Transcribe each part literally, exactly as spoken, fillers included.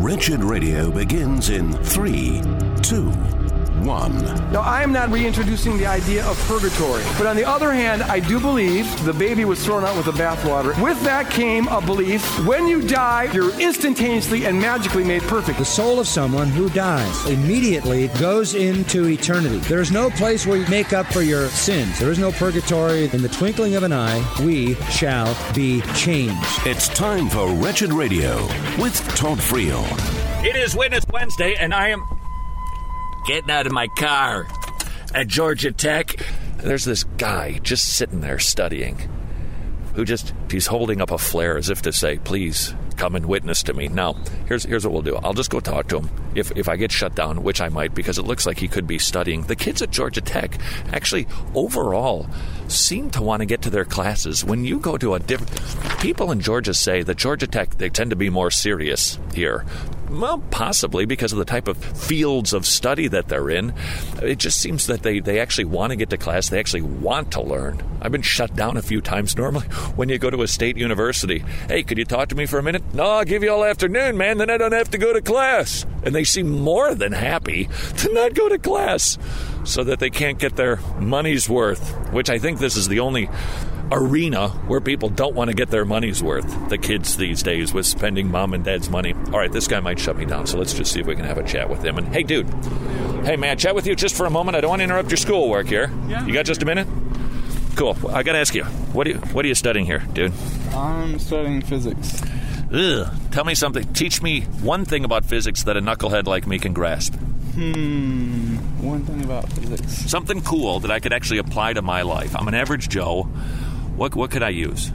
Wretched Radio begins in three, two, one. Now, I am not reintroducing the idea of purgatory, but on the other hand, I do believe the baby was thrown out with the bathwater. With that came a belief: when you die, you're instantaneously and magically made perfect. The soul of someone who dies immediately goes into eternity. There is no place where you make up for your sins. There is no purgatory. In the twinkling of an eye, we shall be changed. It's time for Wretched Radio with Todd Friel. It is Witness Wednesday, and I am getting out of my car at Georgia Tech. There's this guy just sitting there studying who just, he's holding up a flare as if to say, please come and witness to me. Now, here's here's what we'll do. I'll just go talk to him if, if I get shut down, which I might, because it looks like he could be studying. The kids at Georgia Tech actually overall seem to want to get to their classes. When you go to a different... People in Georgia say that Georgia Tech, they tend to be more serious here. Well, possibly because of the type of fields of study that they're in. It just seems that they, they actually want to get to class. They actually want to learn. I've been shut down a few times. Normally, when you go to a state university, hey, could you talk to me for a minute? No, I'll give you all afternoon, man. Then I don't have to go to class. And they seem more than happy to not go to class so that they can't get their money's worth, which I think this is the only arena where people don't want to get their money's worth, the kids these days, with spending mom and dad's money. All right, this guy might shut me down, so let's just see if we can have a chat with him. And hey, dude, hey, man, chat with you just for a moment. I don't want to interrupt your schoolwork here. Yeah. You got just a minute? Cool. I got to ask you, what are you, what are you studying here, dude? I'm studying physics. Ugh. Tell me something. Teach me one thing about physics that a knucklehead like me can grasp. Hmm. One thing about physics. Something cool that I could actually apply to my life. I'm an average Joe. What what could I use?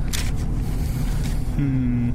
Hmm.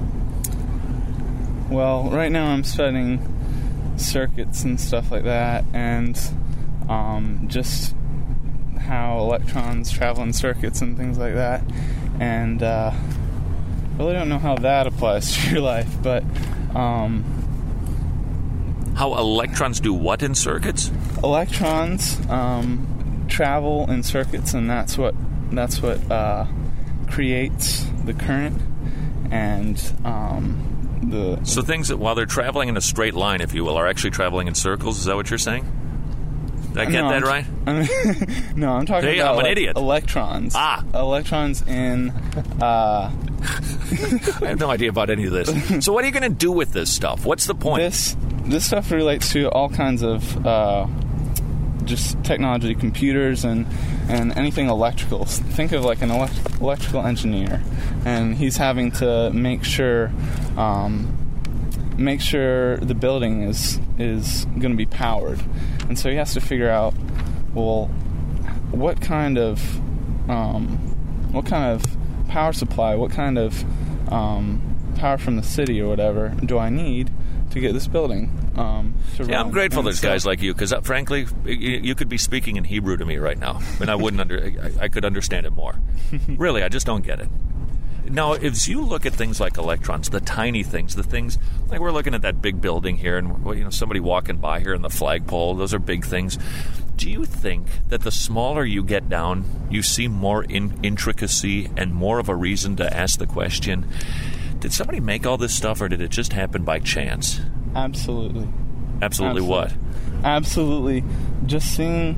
Well, right now I'm studying circuits and stuff like that, and um, just how electrons travel in circuits and things like that. And uh, I really don't know how that applies to your life, but um, how electrons do what in circuits? Electrons um, travel in circuits, and that's what that's what uh, creates the current and um, the. So things that while they're traveling in a straight line, if you will, are actually traveling in circles. Is that what you're saying? Did I get no, that I'm, right? I'm, no, I'm talking hey, about I'm an like, idiot. electrons. Ah, electrons in. Uh, I have no idea about any of this. So what are you going to do with this stuff? What's the point? This this stuff relates to all kinds of uh, just technology, computers, and and anything electrical. Think of like an elect- electrical engineer, and he's having to make sure um, make sure the building is is going to be powered, and so he has to figure out, well, what kind of um, what kind of power supply, what kind of um, power from the city or whatever do I need to get this building um, to run? Yeah, I'm grateful and there's so, guys like you, because uh, frankly, you, you could be speaking in Hebrew to me right now, and I wouldn't under, I, I could understand it more. Really, I just don't get it. Now, if you look at things like electrons, the tiny things, the things, like we're looking at that big building here, and you know somebody walking by here in the flagpole, those are big things. Do you think that the smaller you get down, you see more in- intricacy and more of a reason to ask the question, did somebody make all this stuff, or did it just happen by chance? Absolutely. Absolutely, Absolutely. what? Absolutely. Just seeing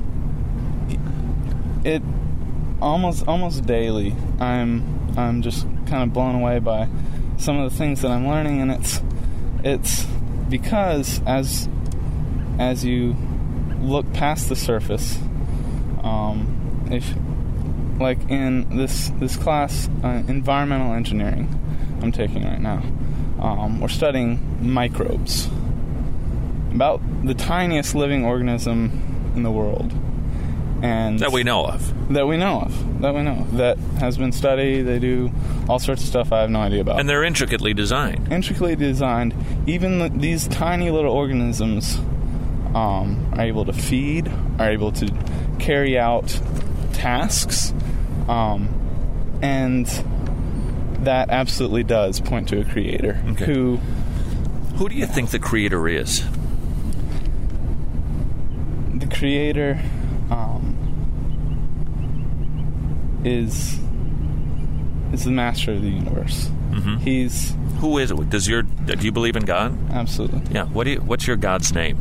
it almost almost daily. I'm I'm just kind of blown away by some of the things that I'm learning, and it's it's because as as you look past the surface, um, if like in this this class, uh, environmental engineering, I'm taking right now, um, we're studying microbes, about the tiniest living organism in the world, and that we know of. That we know of. That we know of. That has been studied. They do all sorts of stuff I have no idea about. And they're intricately designed. Intricately designed. Even the, these tiny little organisms um, are able to feed, are able to carry out tasks, um, and that absolutely does point to a creator. Okay. Who, who do you think the creator is? The creator um, is is the master of the universe. Mm-hmm. He's Who is it? Does your do you believe in God? Absolutely. Yeah. What do you, what's your God's name?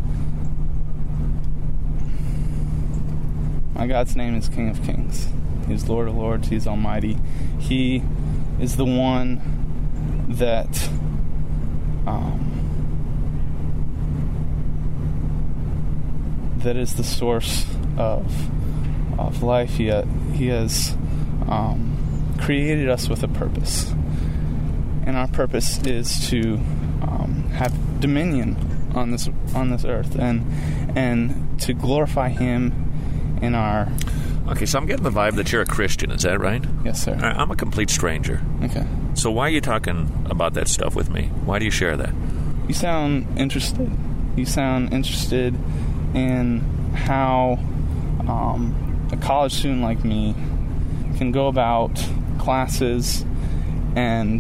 My God's name is King of Kings. He's Lord of Lords. He's Almighty. He is the one that um, that is the source of of life. He ha- he has um, created us with a purpose, and our purpose is to um, have dominion on this on this earth, and and to glorify Him in our. Okay, so I'm getting the vibe that you're a Christian. Is that right? Yes, sir. All right, I'm a complete stranger. Okay. So why are you talking about that stuff with me? Why do you share that? You sound interested. You sound interested in how um, a college student like me can go about classes and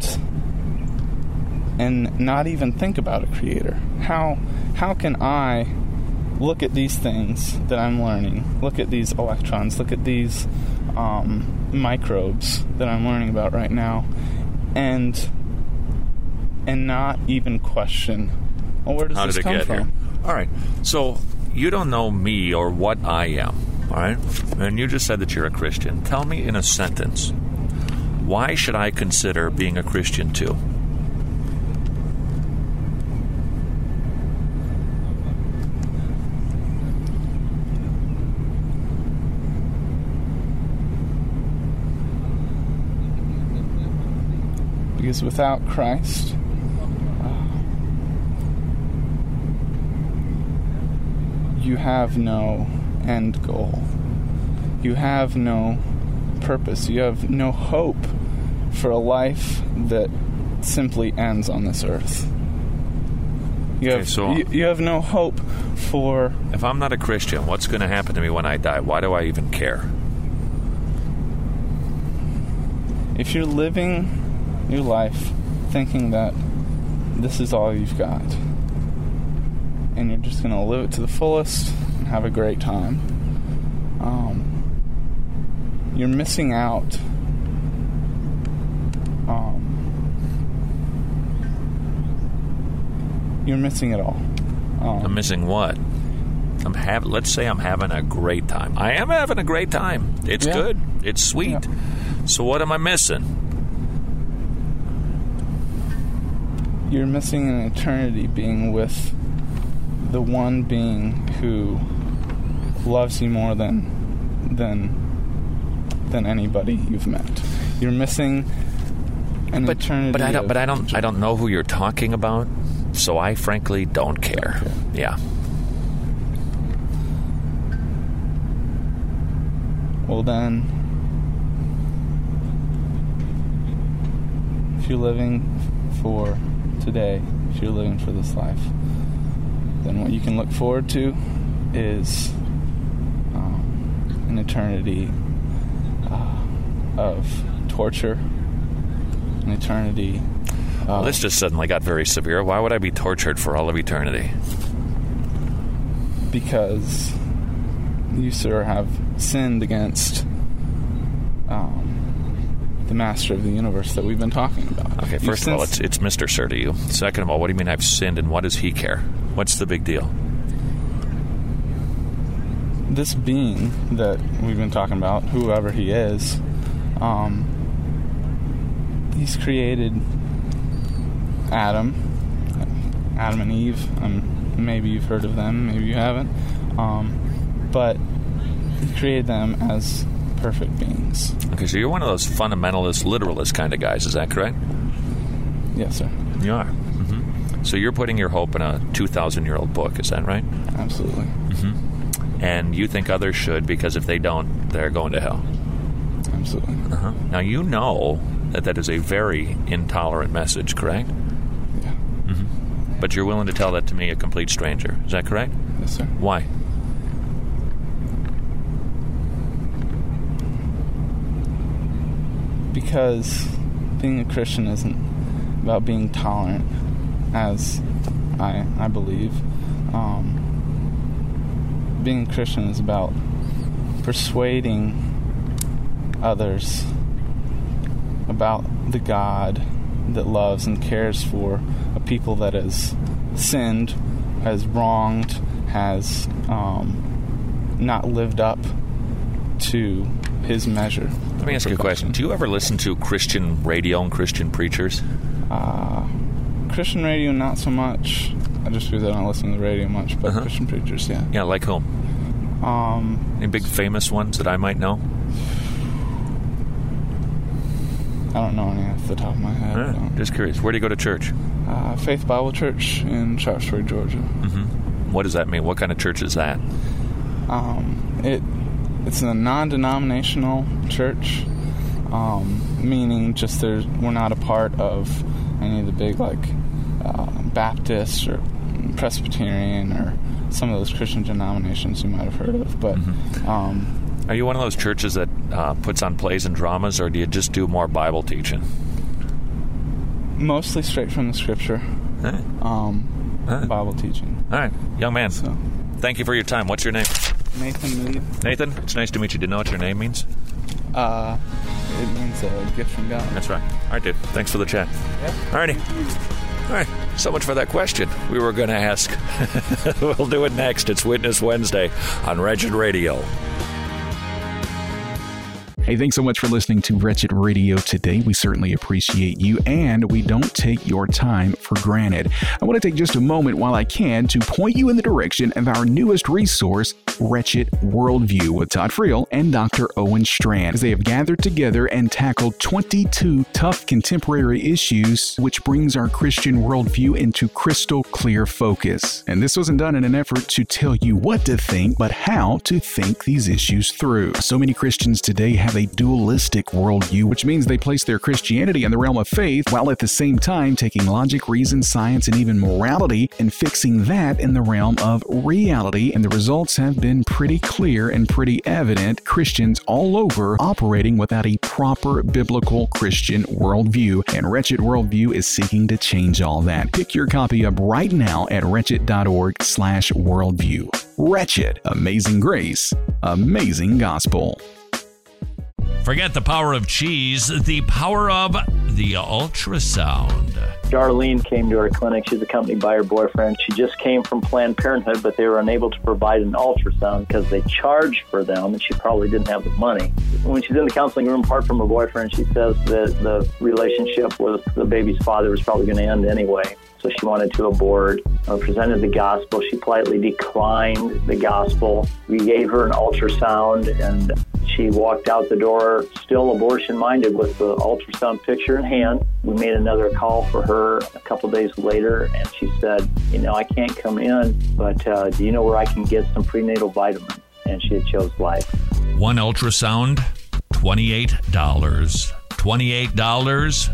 and not even think about a creator. How how can I look at these things that I'm learning, look at these electrons, look at these um, microbes that I'm learning about right now, and and not even question, well, where does How this did it come get from? here? All right. So you don't know me or what I am, all right? And you just said that you're a Christian. Tell me in a sentence, why should I consider being a Christian too? Because without Christ, uh, you have no end goal. You have no purpose. You have no hope for a life that simply ends on this earth. You have, Okay, so- you, you have no hope for... If I'm not a Christian, what's going to happen to me when I die? Why do I even care? If you're living your life thinking that this is all you've got, and you're just going to live it to the fullest and have a great time, um, you're missing out um, you're missing it all. Um, I'm missing what? I'm hav- Let's say I'm having a great time. I am having a great time. It's Yeah. good. It's sweet. Yeah. So what am I missing? You're missing an eternity being with the one being who loves you more than than than anybody you've met. You're missing an But, eternity. but I don't. of- But I don't. I don't know who you're talking about. So I frankly don't care. Okay. Yeah. Well then, if you're living for today, if you're living for this life, then what you can look forward to is um, an eternity uh, of torture, an eternity of... Well, this just suddenly got very severe. Why would I be tortured for all of eternity? Because you, sir, have sinned against um, the master of the universe that we've been talking about. Okay, You've first of all, sinned- it's it's Mister Sir to you. Second of all, what do you mean I've sinned, and what does he care? What's the big deal? this being that we've been talking about, whoever he is, um, he's created Adam, Adam and Eve. Um, maybe you've heard of them, maybe you haven't. Um, but he created them as perfect beings. Okay, so you're one of those fundamentalist, literalist kind of guys, is that correct? Yes, sir. You are. Mm-hmm. So you're putting your hope in a two thousand year old book, is that right? Absolutely. Mm-hmm. And you think others should, because if they don't, they're going to hell. Absolutely. Uh-huh. Now, you know that that is a very intolerant message, correct? Yeah. Mm-hmm. But you're willing to tell that to me, a complete stranger. Is that correct? Yes, sir. Why? Because being a Christian isn't about being tolerant, as I I believe. Um, being a Christian is about persuading others about the God that loves and cares for a people that has sinned, has wronged, has um, not lived up to his measure. Let me ask you a question. Do you ever listen to Christian radio and Christian preachers? Uh, Christian radio, not so much. I just because I don't listen to the radio much, but uh-huh. Christian preachers, yeah. Yeah, like whom? Um, Any big famous ones that I might know? I don't know any off the top of my head. Right. Just curious. Where do you go to church? Uh, Faith Bible Church in Sharpsburg, Georgia. Mm-hmm. What does that mean? What kind of church is that? Um, it it's a non-denominational church, um, meaning just there's we're not a part of any of the big like uh, Baptist or Presbyterian or some of those Christian denominations you might have heard of. But mm-hmm. um, are you one of those churches that uh, puts on plays and dramas, or do you just do more Bible teaching? Mostly straight from the Scripture. Huh. Um, huh. Bible teaching. All right, young man. So, thank you for your time. What's your name? Nathan Mead. Nathan, it's nice to meet you. Do you know what your name means? Uh, it means a gift from God. That's right. All right, dude. Thanks for the chat. Yep. All righty. All right. So much for that question we were going to ask. We'll do it next. It's Witness Wednesday on Wretched Radio. Hey, thanks so much for listening to Wretched Radio today. We certainly appreciate you, and we don't take your time for granted. I want to take just a moment while I can to point you in the direction of our newest resource, Wretched Worldview, with Todd Friel and Doctor Owen Strand, as they have gathered together and tackled twenty-two tough contemporary issues, which brings our Christian worldview into crystal clear focus. And this wasn't done in an effort to tell you what to think, but how to think these issues through. So many Christians today have a dualistic worldview, which means they place their Christianity in the realm of faith, while at the same time taking logic, reason, science, and even morality and fixing that in the realm of reality. And the results have been pretty clear and pretty evident. Christians all over operating without a proper biblical Christian worldview. And Wretched Worldview is seeking to change all that. Pick your copy up right now at wretched.org slash worldview. Wretched. Amazing grace. Amazing gospel. Forget the power of cheese, the power of the ultrasound. Darlene came to our clinic. She's accompanied by her boyfriend. She just came from Planned Parenthood, but they were unable to provide an ultrasound because they charged for them, and she probably didn't have the money. When she's in the counseling room, apart from her boyfriend, she says that the relationship with the baby's father was probably going to end anyway. So she wanted to abort. I presented the gospel. She politely declined the gospel. We gave her an ultrasound, and she walked out the door still abortion-minded with the ultrasound picture in hand. We made another call for her a couple days later, and she said, you know, I can't come in, but uh, do you know where I can get some prenatal vitamins? And she had chose life. One ultrasound, twenty-eight dollars. twenty-eight dollars,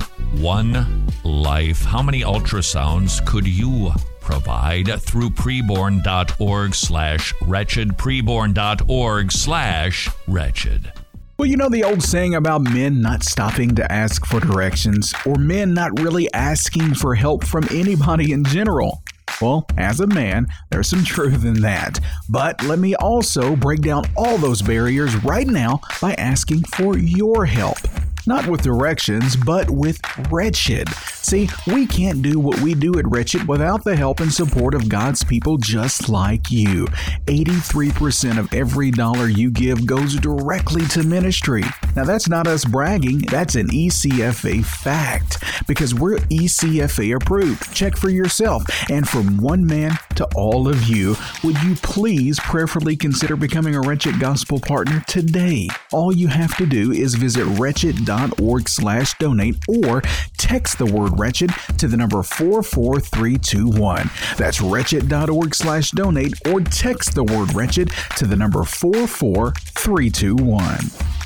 one life. How many ultrasounds could you provide through preborn.org slash wretched, preborn.org slash wretched? Well, you know the old saying about men not stopping to ask for directions, or men not really asking for help from anybody in general. Well, as a man, there's some truth in that. But let me also break down all those barriers right now by asking for your help. Not with directions, but with Wretched. See, we can't do what we do at Wretched without the help and support of God's people just like you. eighty-three percent of every dollar you give goes directly to ministry. Now, that's not us bragging. That's an E C F A fact, because we're E C F A approved. Check for yourself. And from one man to all of you, would you please prayerfully consider becoming a Wretched Gospel partner today? All you have to do is visit wretched.org slash donate or text the word wretched to the number four four three two one. That's wretched.org slash donate or text the word wretched to the number four four three two one.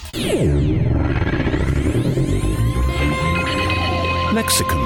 Lexicon.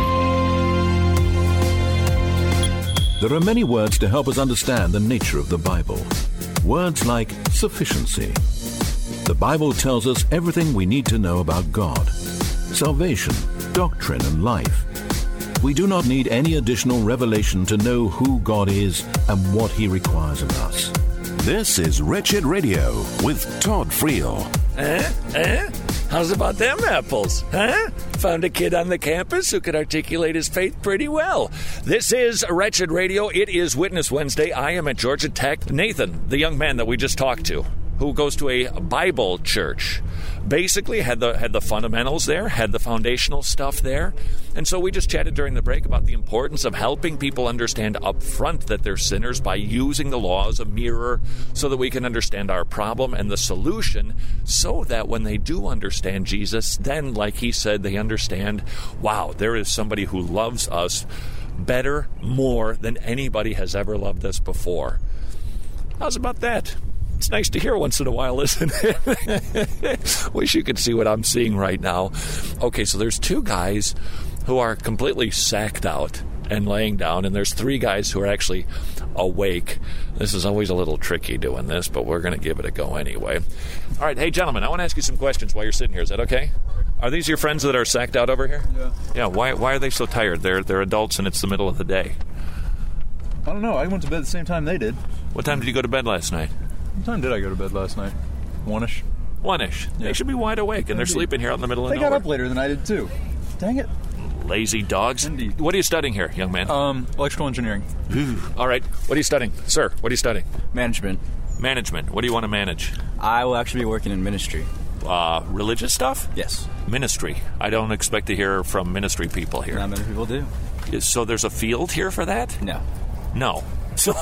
There are many words to help us understand the nature of the Bible. Words like sufficiency. The Bible tells us everything we need to know about God, salvation, doctrine, and life. We do not need any additional revelation to know who God is and what He requires of us. This is Wretched Radio with Todd Friel. Eh? Eh? How's about them apples? Huh? Found a kid on the campus who could articulate his faith pretty well. This is Wretched Radio. It is Witness Wednesday. I am at Georgia Tech. Nathan, the young man that we just talked to, who goes to a Bible church, basically had the had the fundamentals there, had the foundational stuff there. And so we just chatted during the break about the importance of helping people understand up front that they're sinners by using the law as a mirror so that we can understand our problem and the solution, so that when they do understand Jesus, then, like he said, they understand, wow, there is somebody who loves us better, more than anybody has ever loved us before. How's about that? It's nice to hear once in a while, isn't it? Wish you could see what I'm seeing right now. Okay, so there's two guys who are completely sacked out and laying down, and there's three guys who are actually awake. This is always a little tricky doing this, but we're going to give it a go anyway. All right, hey, gentlemen, I want to ask you some questions while you're sitting here. Is that okay? Are these your friends that are sacked out over here? Yeah. Yeah, why, why are they so tired? They're, they're adults, and it's the middle of the day. I don't know. I went to bed the same time they did. What time did you go to bed last night? What time did I go to bed last night? One-ish. One-ish. Yeah. They should be wide awake, and they're sleeping here out in the middle of they nowhere. They got up later than I did, too. Dang it. Lazy dogs. Indeed. What are you studying here, young man? Um, electrical engineering. All right. What are you studying? Sir, what are you studying? Management. Management. What do you want to manage? I will actually be working in ministry. Uh, religious stuff? Yes. Ministry. I don't expect to hear from ministry people here. Not many people do. So there's a field here for that? No. No. So,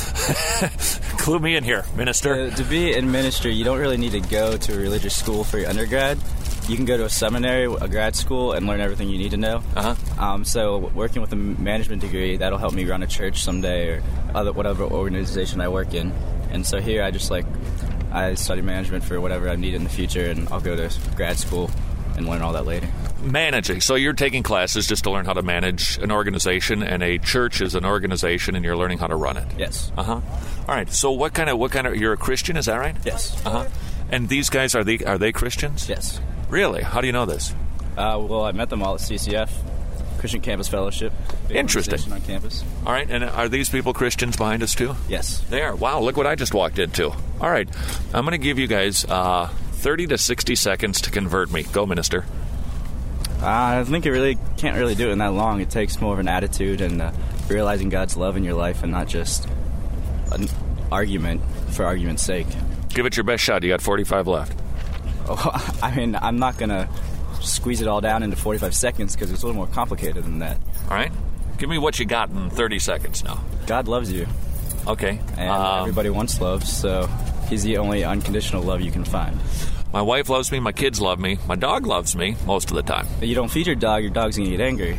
clue me in here, minister. Uh, to be in ministry, you don't really need to go to a religious school for your undergrad. You can go to a seminary, a grad school, and learn everything you need to know. Uh-huh. Um, so working with a management degree, that'll help me run a church someday or other whatever organization I work in. And so here I just like, I study management for whatever I need in the future, and I'll go to grad school and learn all that later. Managing. So you're taking classes just to learn how to manage an organization, and a church is an organization, and you're learning how to run it. Yes. Uh-huh. All right. So what kind of, what kind of, you're a Christian, is that right? Yes. Uh-huh. And these guys, are they, are they Christians? Yes. Really? How do you know this? Uh, well, I met them all at C C F, Christian Campus Fellowship. Interesting. On campus. All right, and are these people Christians behind us too? Yes. They are. Wow, look what I just walked into. All right, I'm going to give you guys uh, thirty to sixty seconds to convert me. Go, minister. Uh, I think you really can't really do it in that long. It takes more of an attitude and uh, realizing God's love in your life and not just an argument for argument's sake. Give it your best shot. You got forty-five left. Oh, I mean, I'm not going to squeeze it all down into forty-five seconds because it's a little more complicated than that. All right. Give me what you got in thirty seconds now. God loves you. Okay. And um, everybody wants love, so he's the only unconditional love you can find. My wife loves me. My kids love me. My dog loves me most of the time. But you don't feed your dog, your dog's going to get angry.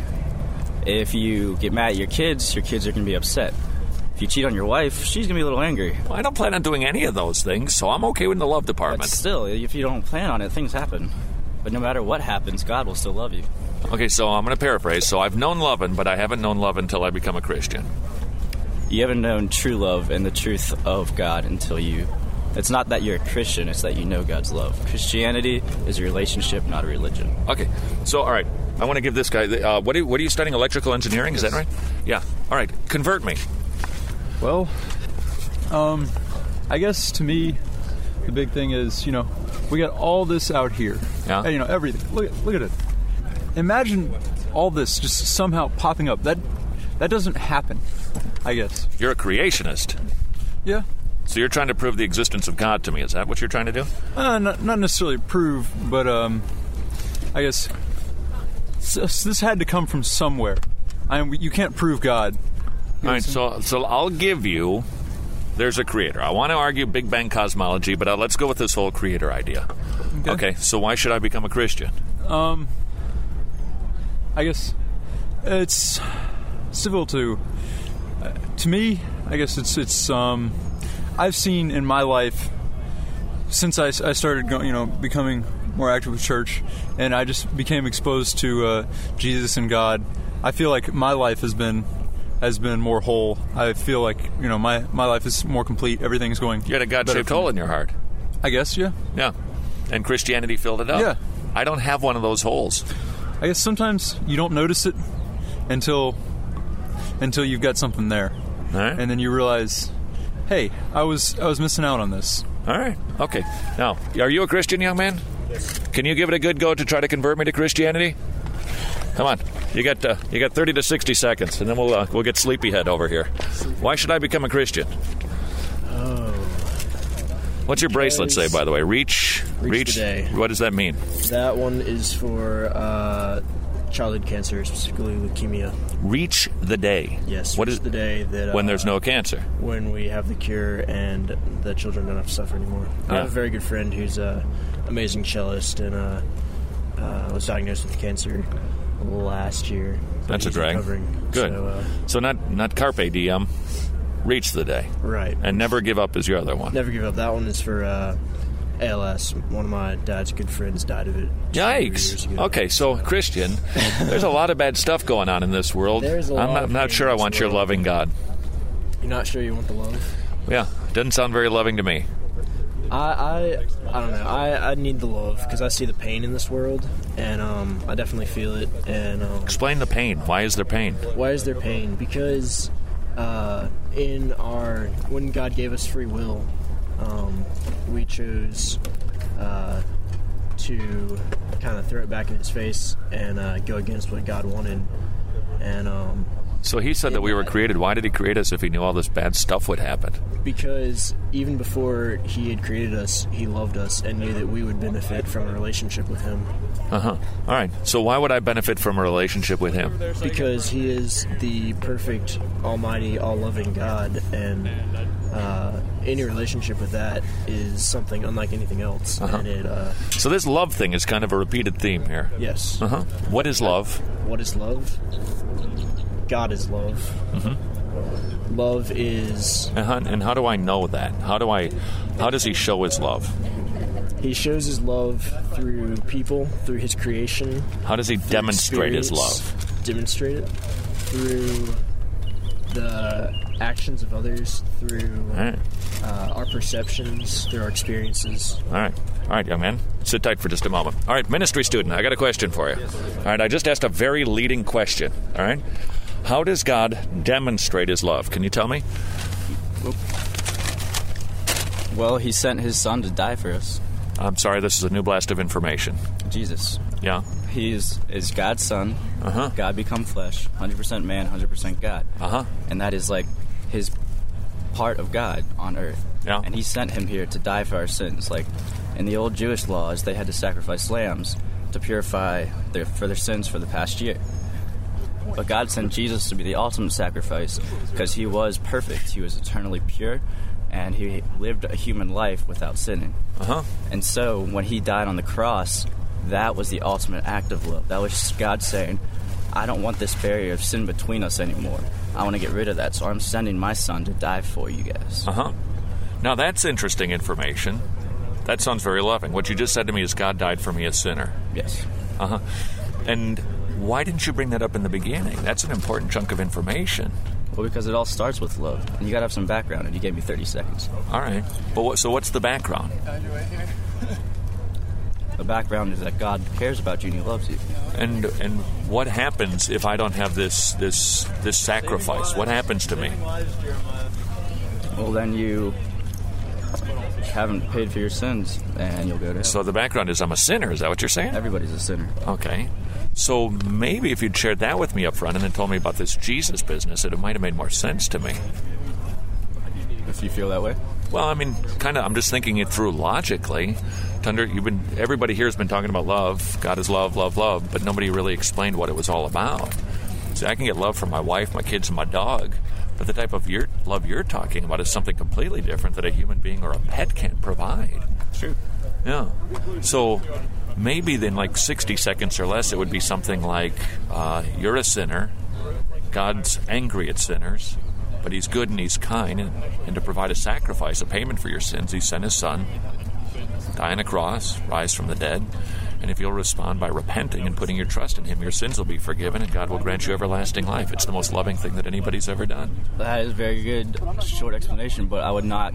If you get mad at your kids, your kids are going to be upset. If you cheat on your wife, she's going to be a little angry. Well, I don't plan on doing any of those things, so I'm okay with the love department. But still, if you don't plan on it, things happen. But no matter what happens, God will still love you. Okay, so I'm going to paraphrase. So I've known loving, but I haven't known love until I become a Christian. You haven't known true love and the truth of God until you... It's not that you're a Christian, it's that you know God's love. Christianity is a relationship, not a religion. Okay, so, all right. I want to give this guy... Uh, what, are, what are you studying? Electrical engineering? Is yes. that right? Yeah. All right. Convert me. Well, um, I guess to me, the big thing is, you know, we got all this out here. Yeah. And, you know, everything. Look, look at it. Imagine all this just somehow popping up. That that doesn't happen, I guess. You're a creationist. Yeah. So you're trying to prove the existence of God to me. Is that what you're trying to do? Uh, not, not necessarily prove, but um, I guess this, this had to come from somewhere. I mean, you can't prove God. All right, so so I'll give you, there's a creator. I want to argue Big Bang cosmology, but uh, let's go with this whole creator idea. Okay. okay, so why should I become a Christian? Um, I guess it's civil to, uh, to me, I guess it's, it's um, I've seen in my life, since I, I started going, you know, becoming more active with church, and I just became exposed to uh, Jesus and God, I feel like my life has been... has been more whole. I feel like, you know, my, my life is more complete. Everything's going You had a God-shaped hole in your heart. I guess, yeah. Yeah. And Christianity filled it up. Yeah. I don't have one of those holes. I guess sometimes you don't notice it until until you've got something there. All right. And then you realize, hey, I was I was missing out on this. All right. Okay. Now, are you a Christian, young man? Yes. Can you give it a good go to try to convert me to Christianity? Come on. You got uh, you got thirty to sixty seconds, and then we'll uh, we'll get Sleepyhead over here. Why should I become a Christian? Oh. What's your bracelet say, by the way? Reach, reach. Reach the day. What does that mean? That one is for uh, childhood cancer, specifically leukemia. Reach the day. Yes. What reach is the day that uh, when there's no cancer? When we have the cure and the children don't have to suffer anymore. Yeah. I have a very good friend who's an amazing cellist and uh, uh, was diagnosed with cancer last year. That's a He's drag. recovering. Good. So, uh, so not not carpe diem. Reach the day. Right. And never give up is your other one. Never give up. That one is for uh, A L S. One of my dad's good friends died of it. Yikes. Okay, so Christian, there's a lot of bad stuff going on in this world. There's a I'm lot not, of not sure I want your world. loving God. You're not sure you want the love? Yeah, doesn't sound very loving to me. I I, I don't know. I, I need the love because I see the pain in this world, and um, I definitely feel it. And um, Explain the pain. Why is there pain? Why is there pain? Because uh, in our when God gave us free will, um, we chose uh, to kind of throw it back in His face and uh, go against what God wanted. And um, So he said that we were created. Why did he create us if he knew all this bad stuff would happen? Because even before He had created us, He loved us and knew that we would benefit from a relationship with Him. Uh-huh. All right. So why would I benefit from a relationship with him? Because He is the perfect, almighty, all-loving God, and uh, any relationship with that is something unlike anything else. Uh-huh. And it, uh, So this love thing is kind of a repeated theme here. Yes. Uh-huh. What is love? What is love? God is love. Mm-hmm. Love is... And how, and how do I know that? How do I? How does he show his love? He shows His love through people, through His creation. How does he demonstrate his love? Demonstrate it through the actions of others, through right. uh, our perceptions, through our experiences. All right. All right, young man. Sit tight for just a moment. All right, ministry student, I got a question for you. All right, I just asked a very leading question. All right. How does God demonstrate His love? Can you tell me? Well, He sent His Son to die for us. I'm sorry, this is a new blast of information. Jesus. Yeah? He is, is God's Son. Uh-huh. God become flesh. one hundred percent man, one hundred percent God. Uh-huh. And that is like His part of God on earth. Yeah. And He sent Him here to die for our sins. Like in the old Jewish laws, they had to sacrifice lambs to purify their, for their sins for the past year. But God sent Jesus to be the ultimate sacrifice because He was perfect. He was eternally pure, and He lived a human life without sinning. Uh-huh. And so when He died on the cross, that was the ultimate act of love. That was God saying, I don't want this barrier of sin between us anymore. I want to get rid of that, so I'm sending my Son to die for you guys. Uh-huh. Now, that's interesting information. That sounds very loving. What you just said to me is God died for me, a sinner. Yes. Uh-huh. And why didn't you bring that up in the beginning? That's an important chunk of information. Well, because it all starts with love. And you got to have some background, and you gave me thirty seconds. All right. But what, so what's the background? The background is that God cares about you and He loves you. And and what happens if I don't have this this this sacrifice? What happens to me? Well, then you haven't paid for your sins, and you'll go to hell. So the background is I'm a sinner. Is that what you're saying? Everybody's a sinner. Okay. So maybe if you'd shared that with me up front and then told me about this Jesus business, it might have made more sense to me. If you feel that way? Well, I mean, kind of. I'm just thinking it through logically. Thunder, you've been. Everybody here has been talking about love. God is love, love, love, but nobody really explained what it was all about. See, I can get love from my wife, my kids, and my dog, but the type of your, love you're talking about is something completely different that a human being or a pet can't provide. True. Yeah. So maybe in like sixty seconds or less, it would be something like, uh, you're a sinner. God's angry at sinners, but He's good and He's kind, and, and to provide a sacrifice, a payment for your sins, He sent His Son, die on a cross, rise from the dead, and if you'll respond by repenting and putting your trust in Him, your sins will be forgiven, and God will grant you everlasting life. It's the most loving thing that anybody's ever done. That is a very good, short explanation, but I would not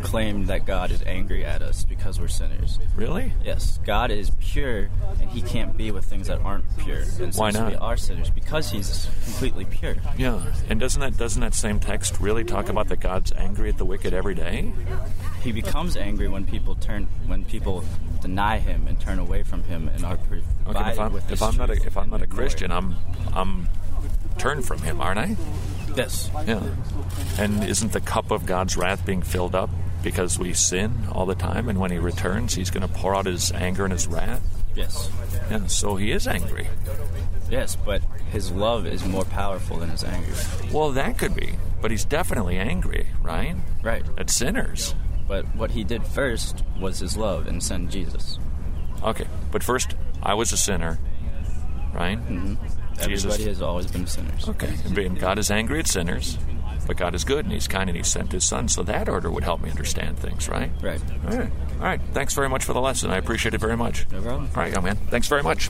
claim that God is angry at us because we're sinners. Really? Yes. God is pure, and he can't be with things that aren't pure. And Why since not? we are sinners, because he's completely pure. Yeah. And doesn't that doesn't that same text really talk about that God's angry at the wicked every day? He becomes angry when people turn, when people deny him and turn away from him and are provided Okay, if I'm, with if his I'm not a, truth if I'm not a and ignore it. Christian, I'm I'm turned from him, aren't I? Yes. Yeah. And isn't the cup of God's wrath being filled up because we sin all the time, and when he returns, he's going to pour out his anger and his wrath? Yes. Yeah, so he is angry. Yes, but his love is more powerful than his anger. Well, that could be, but he's definitely angry, right? Right. At sinners. But what he did first was his love and send Jesus. Okay, but first, I was a sinner, right? Mm-hmm. Jesus. Everybody has always been sinners. Okay, and God is angry at sinners, but God is good and he's kind and he sent his son, so that order would help me understand things, right? Right. All right. All right. Thanks very much for the lesson. I appreciate it very much. No problem. All right, young man. Thanks very much.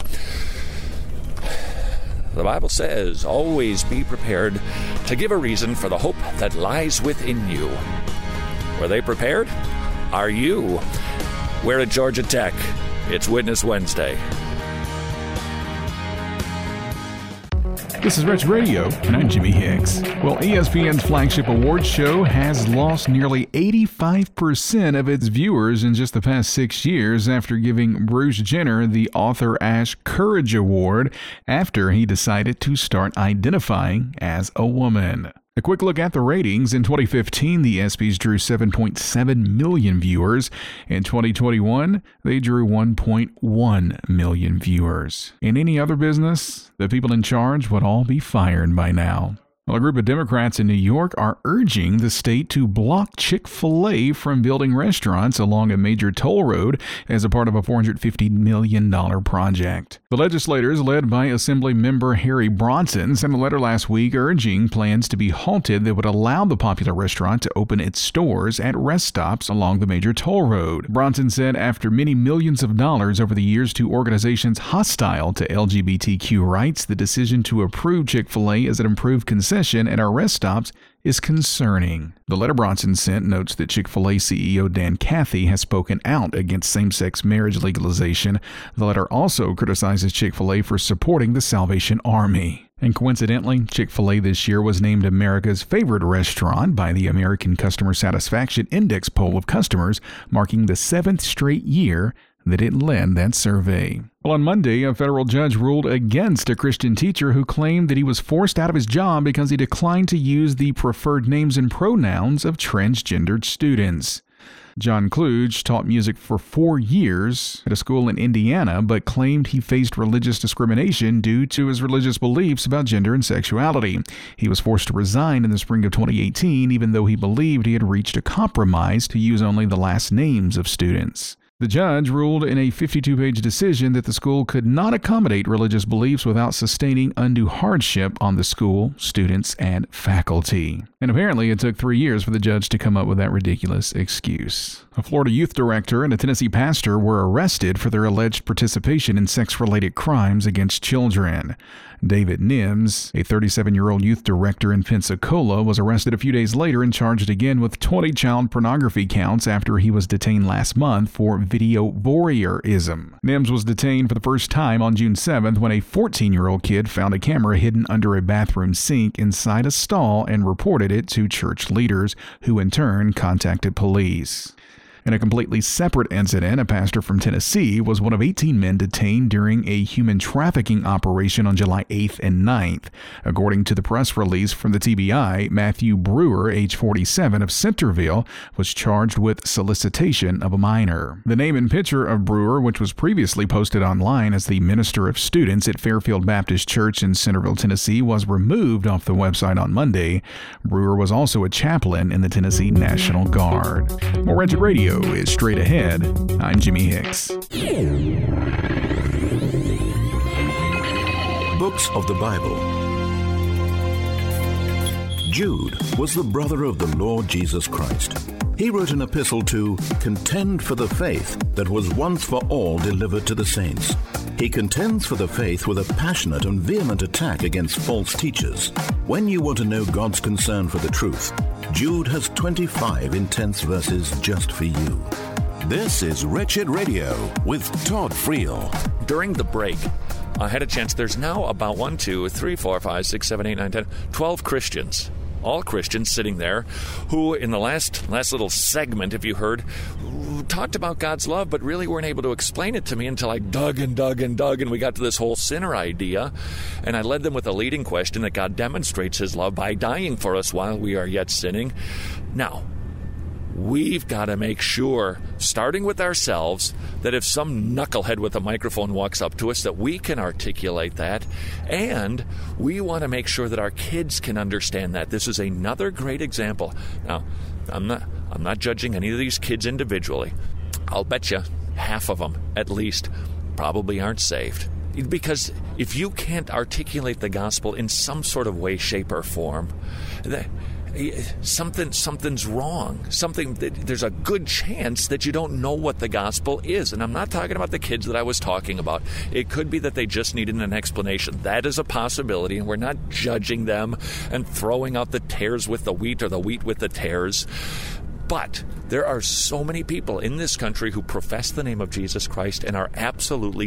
The Bible says, always be prepared to give a reason for the hope that lies within you. Were they prepared? Are you? We're at Georgia Tech. It's Witness Wednesday. This is Rich Radio, and I'm Jimmy Hicks. Well, E S P N's flagship awards show has lost nearly eighty-five percent of its viewers in just the past six years after giving Bruce Jenner the Arthur Ashe Courage Award after he decided to start identifying as a woman. A quick look at the ratings. In twenty fifteen, the ESPYs drew seven point seven million viewers. In twenty twenty-one, they drew one point one million viewers. In any other business, the people in charge would all be fired by now. Well, a group of Democrats in New York are urging the state to block Chick-fil-A from building restaurants along a major toll road as a part of a four hundred fifty million dollars project. The legislators, led by Assembly member Harry Bronson, sent a letter last week urging plans to be halted that would allow the popular restaurant to open its stores at rest stops along the major toll road. Bronson said after many millions of dollars over the years to organizations hostile to L G B T Q rights, the decision to approve Chick-fil-A as an improved concession at our rest stops is concerning. The letter Bronson sent notes that Chick-fil-A C E O Dan Cathy has spoken out against same-sex marriage legalization. The letter also criticizes Chick-fil-A for supporting the Salvation Army. And coincidentally, Chick-fil-A this year was named America's favorite restaurant by the American Customer Satisfaction Index poll of customers, marking the seventh straight year that it led that survey. Well, on Monday, a federal judge ruled against a Christian teacher who claimed that he was forced out of his job because he declined to use the preferred names and pronouns of transgendered students. John Kluge taught music for four years at a school in Indiana, but claimed he faced religious discrimination due to his religious beliefs about gender and sexuality. He was forced to resign in the spring of twenty eighteen, even though he believed he had reached a compromise to use only the last names of students. The judge ruled in a fifty-two page decision that the school could not accommodate religious beliefs without sustaining undue hardship on the school, students, and faculty. And apparently it took three years for the judge to come up with that ridiculous excuse. A Florida youth director and a Tennessee pastor were arrested for their alleged participation in sex-related crimes against children. David Nims, a thirty-seven-year-old youth director in Pensacola, was arrested a few days later and charged again with twenty child pornography counts after he was detained last month for video voyeurism. Nims was detained for the first time on June seventh when a fourteen-year-old kid found a camera hidden under a bathroom sink inside a stall and reported it to church leaders, who in turn contacted police. In a completely separate incident, a pastor from Tennessee was one of eighteen men detained during a human trafficking operation on July eighth and ninth. According to the press release from the T B I, Matthew Brewer, age forty-seven, of Centerville, was charged with solicitation of a minor. The name and picture of Brewer, which was previously posted online as the minister of students at Fairfield Baptist Church in Centerville, Tennessee, was removed off the website on Monday. Brewer was also a chaplain in the Tennessee National Guard. More Wretched Radio is straight ahead. I'm Jimmy Hicks. Books of the Bible. Jude was the brother of the Lord Jesus Christ. He wrote an epistle to contend for the faith that was once for all delivered to the saints. He contends for the faith with a passionate and vehement attack against false teachers. When you want to know God's concern for the truth, Jude has twenty-five intense verses just for you. This is Wretched Radio with Todd Friel. During the break, I had a chance. There's now about one, two, three, four, five, six, seven, eight, nine, ten, twelve Christians. All Christians sitting there who, in the last last little segment, if you heard, talked about God's love, but really weren't able to explain it to me until I dug and dug and dug, and we got to this whole sinner idea. And I led them with a leading question that God demonstrates his love by dying for us while we are yet sinning. Now, we've got to make sure, starting with ourselves, that if some knucklehead with a microphone walks up to us, that we can articulate that. And we want to make sure that our kids can understand that. This is another great example. Now, I'm not I'm not judging any of these kids individually. I'll bet you half of them, at least, probably aren't saved. Because if you can't articulate the gospel in some sort of way, shape, or form, that Something, something's wrong. Something that, there's a good chance that you don't know what the gospel is. And I'm not talking about the kids that I was talking about. It could be that they just needed an explanation. That is a possibility, and we're not judging them and throwing out the tares with the wheat or the wheat with the tares. But there are so many people in this country who profess the name of Jesus Christ and are absolutely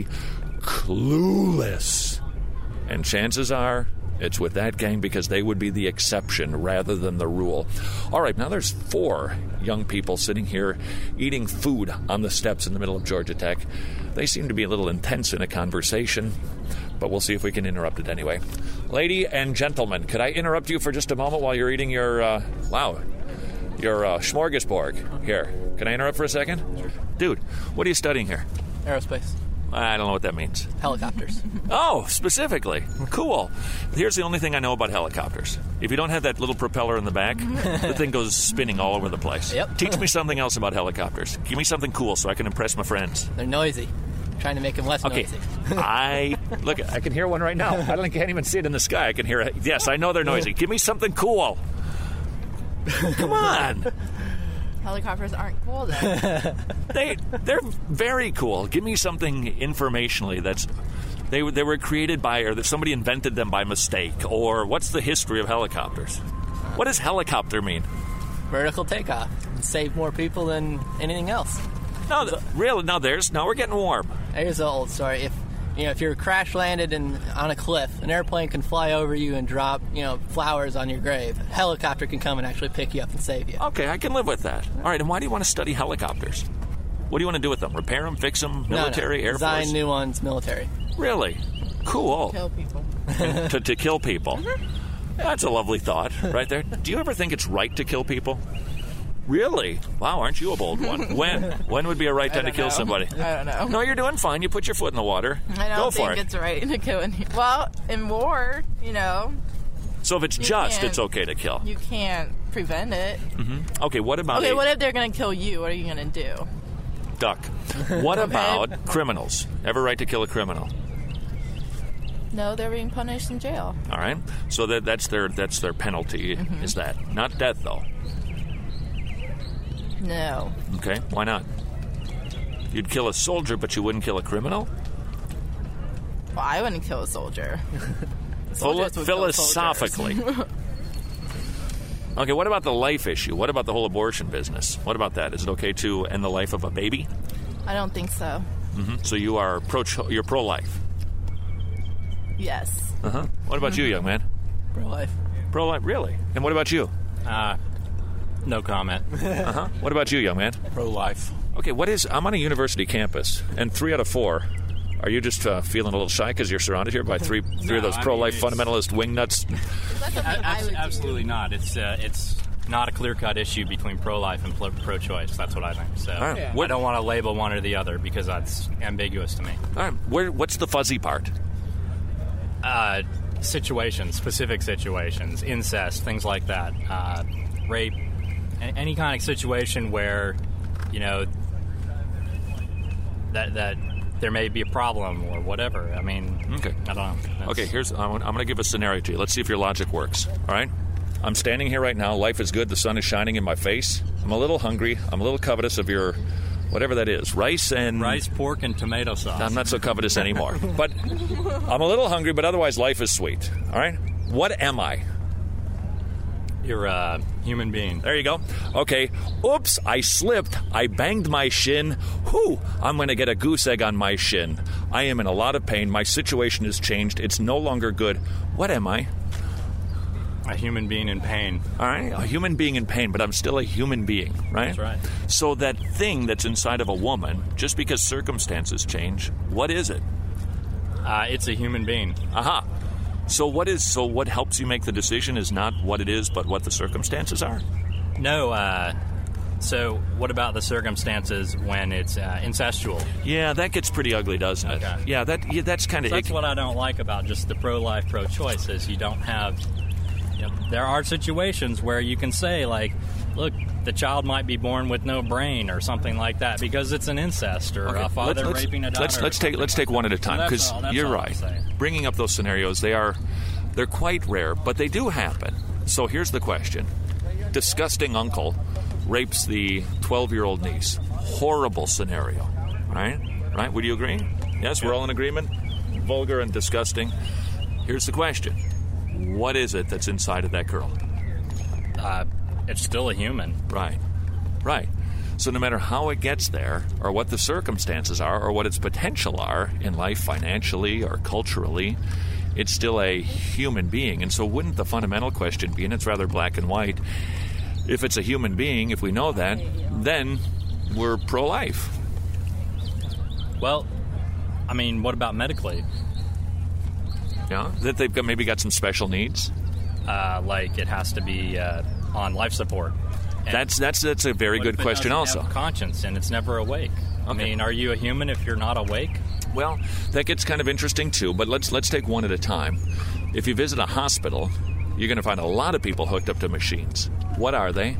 clueless. And chances are it's with that gang because they would be the exception rather than the rule. All right, now there's four young people sitting here eating food on the steps in the middle of Georgia Tech. They seem to be a little intense in a conversation, but we'll see if we can interrupt it anyway. Lady and gentlemen, could I interrupt you for just a moment while you're eating your, uh, wow, your uh, smorgasbord here? Can I interrupt for a second? Sure. Dude, what are you studying here? Aerospace. I don't know what that means. Helicopters. Oh, specifically. Cool. Here's the only thing I know about helicopters. If you don't have that little propeller in the back, the thing goes spinning all over the place. Yep. Teach me something else about helicopters. Give me something cool so I can impress my friends. They're noisy. I'm trying to make them less okay. noisy. I look. I can hear one right now. I don't, can't even see it in the sky. I can hear it. Yes, I know they're noisy. Give me something cool. Come on. Helicopters aren't cool, though. they, they're very cool. Give me something informationally that's... They, they were created by, or that somebody invented them by mistake, or what's the history of helicopters? What does helicopter mean? Vertical takeoff. Save more people than anything else. No, th- really? No, there's... No, we're getting warm. Here's the old story. If... You know, if you're crash landed in, on a cliff, an airplane can fly over you and drop, you know, flowers on your grave. A helicopter can come and actually pick you up and save you. Okay, I can live with that. All right, and why do you want to study helicopters? What do you want to do with them? Repair them, fix them, military, no, no. Air Design Force? new ones, military. Really? Cool. Kill people. to, to kill people. Mm-hmm. That's a lovely thought right there. Do you ever think it's right to kill people? Really? Wow, aren't you a bold one? When? When would be a right time to kill know. somebody? I don't know. No, you're doing fine. You put your foot in the water. I don't Go for think it. it's right to kill any. Well, in war, you know. So if it's you just, can't- it's okay to kill. You can't prevent it. Mm-hmm. Okay, what about Okay, a what if they're going to kill you? What are you going to do? duck? What Okay. about criminals? Ever right to kill a criminal? No, they're being punished in jail. All right. So that that's their that's their penalty. Mhm. Is that not death though? No. Okay. Why not? You'd kill a soldier, but you wouldn't kill a criminal? Well, I wouldn't kill a soldier. Philo- Soldiers would kill philosophically. soldiers. Okay, what about the life issue? What about the whole abortion business? What about that? Is it okay to end the life of a baby? I don't think so. Mm-hmm. So you are pro you're pro-life. Yes. Uh-huh. What about you, young man? Pro-life. Pro-life, really? And what about you? Uh, no comment. Uh-huh. What about you, young man? Pro-life. Okay, what is... I'm on a university campus, and three out of four... Are you just uh, feeling a little shy because you're surrounded here by three three No, of those I pro-life mean, fundamentalist wingnuts? Abs- absolutely not. It's uh, it's not a clear-cut issue between pro-life and pro- pro-choice. That's what I think. So right. Yeah. I don't want to label one or the other because that's ambiguous to me. All right. Where, what's the fuzzy part? Uh, situations, specific situations, incest, things like that, uh, rape, a- any kind of situation where, you know, that that there may be a problem or whatever. I mean, okay. I don't know. That's... Okay, here's I'm, I'm going to give a scenario to you. Let's see if your logic works. All right? I'm I'm standing here right now. Life is good. The sun is shining in my face. I'm a little hungry. I'm a little covetous of your, whatever that is, rice and... Rice, pork, and tomato sauce. I'm not so covetous anymore. But I'm a little hungry, but otherwise life is sweet. All right? What am I? You're a human being. There you go. Okay. Oops, I slipped. I banged my shin. Whew, I'm going to get a goose egg on my shin. I am in a lot of pain. My situation has changed. It's no longer good. What am I? A human being in pain. All right, a human being in pain, but I'm still a human being, right? That's right. So that thing that's inside of a woman, just because circumstances change, what is it? Uh, it's a human being. Aha. So what is? So what helps you make the decision is not what it is, but what the circumstances are? No. Uh, so what about the circumstances when it's uh, incestual? Yeah, that gets pretty ugly, doesn't it? Okay. Yeah, that yeah, that's kind of. So that's what I don't like about just the pro-life, pro-choice is you don't have. You know, there are situations where you can say like, look, the child might be born with no brain or something like that because it's an incest or Okay, a father let's, raping a daughter. Let's let's take let's take one at a time So that's because all- that's you're all I'm right. saying. Bringing up those scenarios, they are they're quite rare, but they do happen. So here's the question: disgusting uncle rapes the twelve-year-old niece. Horrible scenario, right? Right? Would you agree? Yes, we're all in agreement. Vulgar and disgusting. Here's the question: what is it that's inside of that girl? Uh, it's still a human. Right. Right. So no matter how it gets there, or what the circumstances are, or what its potential are in life financially or culturally, it's still a human being. And so wouldn't the fundamental question be, and it's rather black and white, if it's a human being, if we know that, then we're pro-life. Well, I mean, what about medically? Yeah, that they've got, maybe got some special needs? Uh, like it has to be uh, on life support. And That's that's that's a very what good if it question doesn't also. have conscience and it's never awake. I mean, are you a human if you're not awake? Well, that gets kind of interesting too, but let's let's take one at a time. If you visit a hospital, you're going to find a lot of people hooked up to machines. What are they?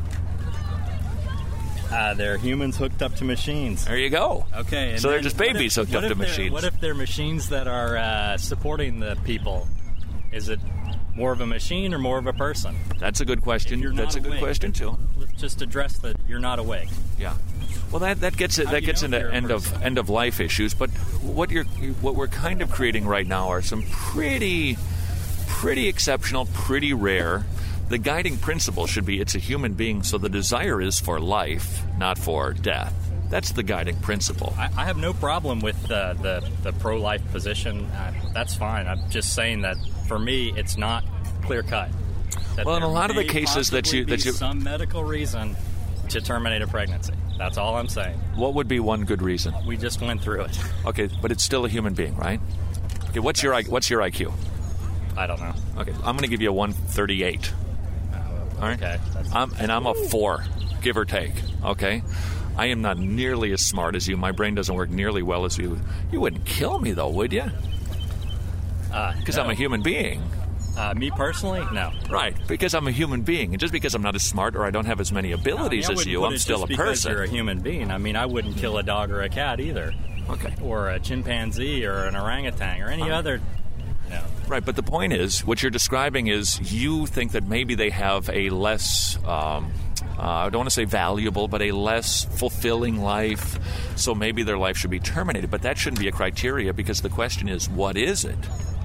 Uh, they're humans hooked up to machines. There you go. Okay. And So they're then just what babies if- hooked what up if to they're- machines. What if they're machines that are uh, supporting the people? Is it more of a machine or more of a person? That's a good question. You're That's not a good awake, question too. Let's just address that you're not awake. Yeah. Well, that that gets it. How That do you gets know if into you're a end of end of life issues. But what you're what we're kind of creating right now are some pretty pretty exceptional, pretty rare. The guiding principle should be it's a human being, so the desire is for life, not for death. That's the guiding principle. I, I have no problem with uh, the the pro-life position. Uh, that's fine. I'm just saying that for me, it's not clear cut. Well, in a lot of the cases that you- that you- some medical reason to terminate a pregnancy. That's all I'm saying. What would be one good reason? We just went through it. Okay, but it's still a human being, right? Okay, what's your I- what's your I Q? I don't know. Okay, I'm going to give you a one thirty-eight. All right. Okay. I'm, and I'm a four, give or take. Okay. I am not nearly as smart as you. My brain doesn't work nearly well as you. You wouldn't kill me, though, would you? Because Uh, I'm a human being. Uh, me personally, no. Right, because I'm a human being. And just because I'm not as smart or I don't have as many abilities I mean, I as wouldn't you, put I'm it still just a because person. You're a human being. I mean, I wouldn't kill a dog or a cat either. Okay. Or a chimpanzee or an orangutan or any Uh-huh. other. No. Right, but the point is, what you're describing is you think that maybe they have a less, um, uh, I don't want to say valuable, but a less fulfilling life, so maybe their life should be terminated. But that shouldn't be a criteria because the question is, what is it?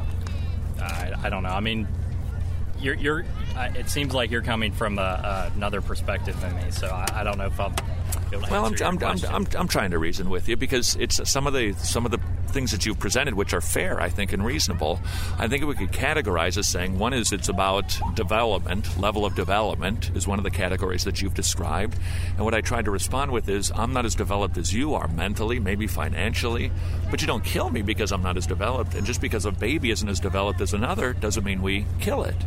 I, I don't know. I mean, you're. you're uh, it seems like you're coming from a, uh, another perspective than me, so I, I don't know if I'll be able to Well, I'm, answer your I'm, I'm, question. I'm, I'm trying to reason with you because it's some of the some of the things that you've presented, which are fair, I think, and reasonable. I think we could categorize as saying one is it's about development, level of development is one of the categories that you've described. And what I tried to respond with is I'm not as developed as you are mentally, maybe financially, but you don't kill me because I'm not as developed. And just because a baby isn't as developed as another doesn't mean we kill it.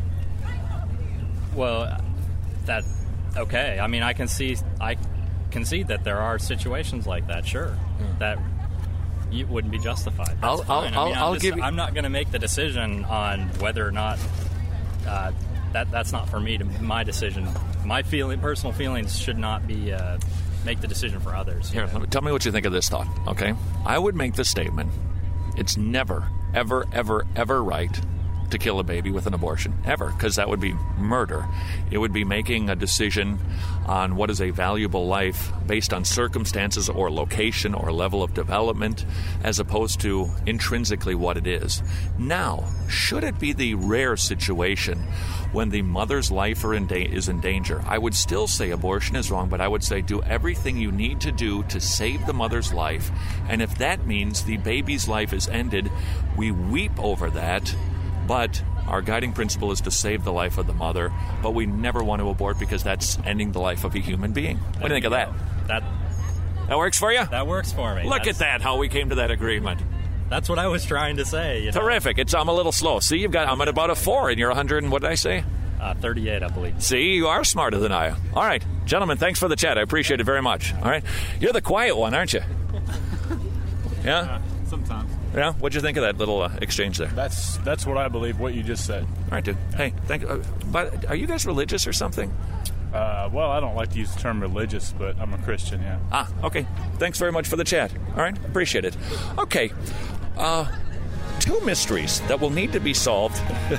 Well, that okay. I mean, I can see. I concede that there are situations like that. Sure, that you wouldn't be justified. That's I'll- I'll- fine. I I'll- mean, I'm I'll just- give you- I'm not going to make the decision on whether or not uh, that. That's not for me to my decision. My feeling, personal feelings, should not be uh, make the decision for others. Here, let me, tell me what you think of this thought, okay? I would make the statement, it's never, ever, ever, ever right to kill a baby with an abortion, ever, because that would be murder. It would be making a decision on what is a valuable life based on circumstances or location or level of development, as opposed to intrinsically what it is. Now, should it be the rare situation when the mother's life are in da- is in danger, I would still say abortion is wrong, but I would say do everything you need to do to save the mother's life, and if that means the baby's life is ended, we weep over that. But our guiding principle is to save the life of the mother, but we never want to abort because that's ending the life of a human being. What do you think of that? That that works for you? That works for me. Look That's, at that, how we came to that agreement. That's what I was trying to say. You know? Terrific. It's I'm a little slow. See, you've got I'm at about a four, and you're one hundred and what did I say? Uh, thirty-eight, I believe. See, you are smarter than I am. All right, gentlemen, thanks for the chat. I appreciate it very much. All right, you're the quiet one, aren't you? Yeah. Uh, sometimes. Yeah. What'd you think of that little uh, exchange there? That's that's what I believe. What you just said. All right, dude. Hey, thank. Uh, but are you guys religious or something? Uh, well, I don't like to use the term religious, but I'm a Christian. Yeah. Ah, okay. Thanks very much for the chat. All right, appreciate it. Okay. Uh, two mysteries that will need to be solved.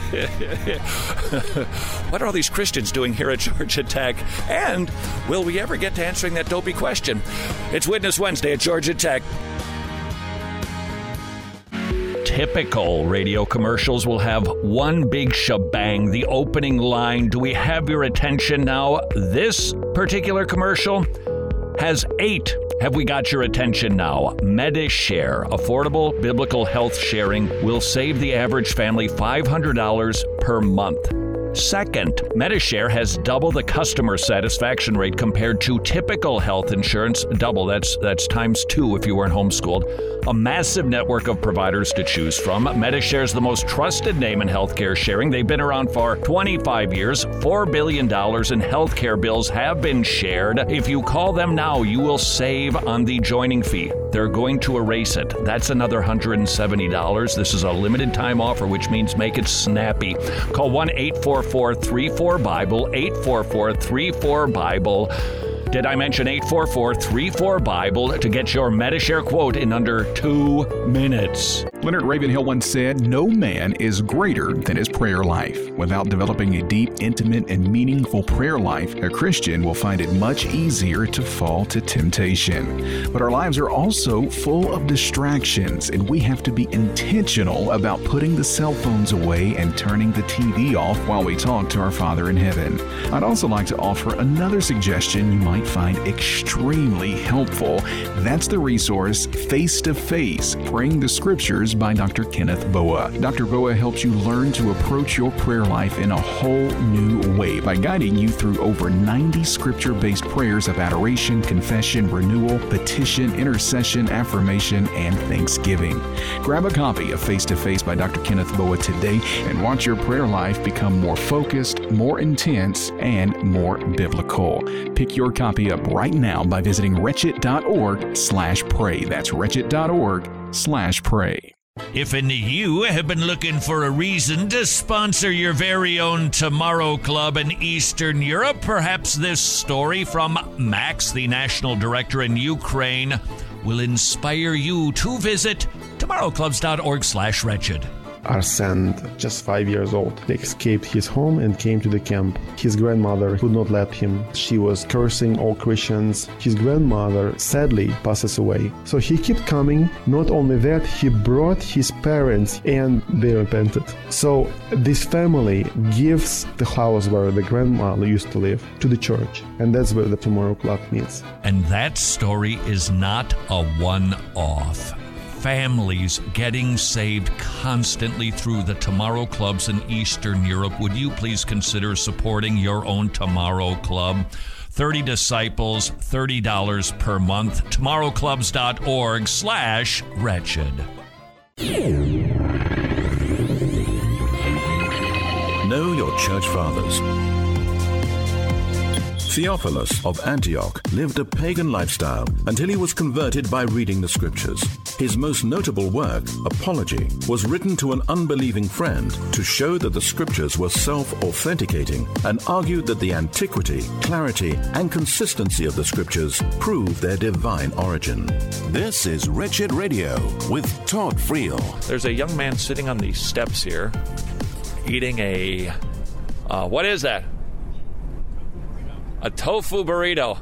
What are all these Christians doing here at Georgia Tech? And will we ever get to answering that dopey question? It's Witness Wednesday at Georgia Tech. Typical radio commercials will have one big shebang, the opening line. Do we have your attention now? This particular commercial has eight. Have we got your attention now? Medishare, affordable biblical health sharing, will save the average family five hundred dollars per month. Second, Medishare has double the customer satisfaction rate compared to typical health insurance. Double, that's that's times two if you weren't homeschooled. A massive network of providers to choose from. Medishare is the most trusted name in healthcare sharing. They've been around for twenty-five years. four billion dollars in healthcare bills have been shared. If you call them now, you will save on the joining fee. They're going to erase it. That's another one hundred seventy dollars. This is a limited time offer, which means make it snappy. Call one eight four four three four Bible, eight four four three four Bible. Did I mention eight four four three four Bible to get your Medishare quote in under two minutes? Leonard Ravenhill once said, "No man is greater than his prayer life." Without developing a deep, intimate, and meaningful prayer life, a Christian will find it much easier to fall to temptation. But our lives are also full of distractions, and we have to be intentional about putting the cell phones away and turning the T V off while we talk to our Father in heaven. I'd also like to offer another suggestion you might find extremely helpful. That's the resource Face to Face, Praying the Scriptures by Doctor Kenneth Boa. Doctor Boa helps you learn to approach your prayer life in a whole new way by guiding you through over ninety scripture-based prayers of adoration, confession, renewal, petition, intercession, affirmation, and thanksgiving. Grab a copy of Face to Face by Doctor Kenneth Boa today and watch your prayer life become more focused, more intense, and more biblical. Pick your copy up right now by visiting wretched.org slash pray. That's wretched.org slash pray. If any of you have been looking for a reason to sponsor your very own Tomorrow Club in Eastern Europe, perhaps this story from Max, the national director in Ukraine, will inspire you to visit tomorrowclubs.org slash wretched. Arsene, just five years old, escaped his home and came to the camp. His grandmother would not let him. She was cursing all Christians. His grandmother sadly passes away. So he kept coming. Not only that, he brought his parents and they repented. So this family gives the house where the grandmother used to live to the church. And that's where the Tomorrow Club meets. And that story is not a one-off. Families getting saved constantly through the Tomorrow Clubs in Eastern Europe. Would you please consider supporting your own Tomorrow Club? thirty disciples, thirty dollars per month. tomorrowclubs.org slash wretched. Know your church fathers. Theophilus of Antioch lived a pagan lifestyle until he was converted by reading the scriptures. His most notable work, Apology, was written to an unbelieving friend to show that the scriptures were self-authenticating and argued that the antiquity, clarity, and consistency of the scriptures prove their divine origin. This is Wretched Radio with Todd Friel. There's a young man sitting on the steps here eating a, uh, what is that? A tofu burrito.